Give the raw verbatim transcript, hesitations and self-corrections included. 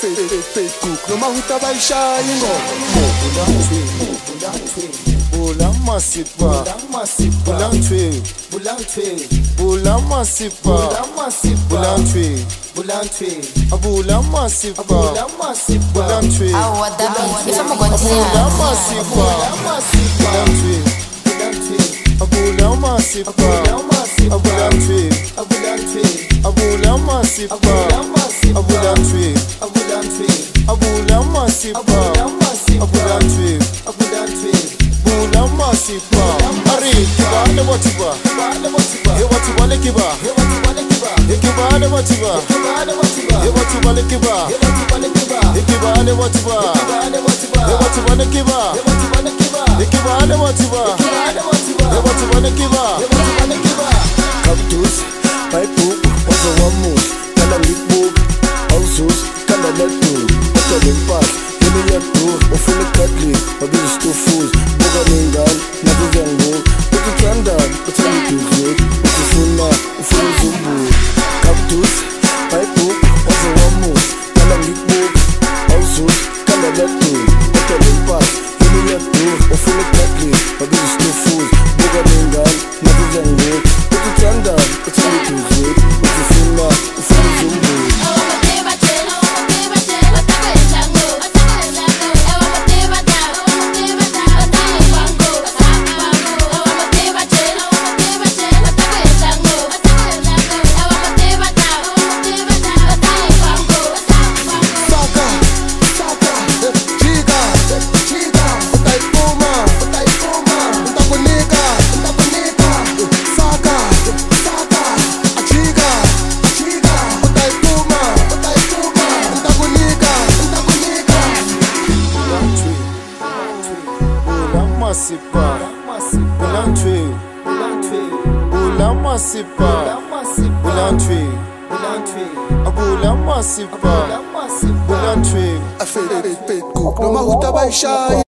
Facebook noma utabayishaya ingoma bula masipa bulantwe bula masipa bulantwe abula masipa bulantwe abula masipa bulantwe abula masipa bulantwe abula masipa abulantwe abula masipa abulantwe bula masipa ari kiba ne watiba he watiba ne kiba he kiba ne watiba he watiba ne kiba he kiba ne watiba he watiba ne kiba he kiba ne watiba he watiba ne kiba kaptus paipu ozo wamu kala lipo ausos kala letu kala pas kini yetu ofule kadli obiz to fools boga ningal na bizango ukitanda utani tuzo ukifuna ufuna zumbu kaptus paipu ozo wamu kala lipo ausos kala letu kala pas kini yetu ofule kadli obiz to fools boga ningal na bizango ukitanda utani tuzo ukifuna ufuna zumbu masipa bulantwe bula masipa bulantwe abula masipa bulantwe afele Facebook noma utabayishaya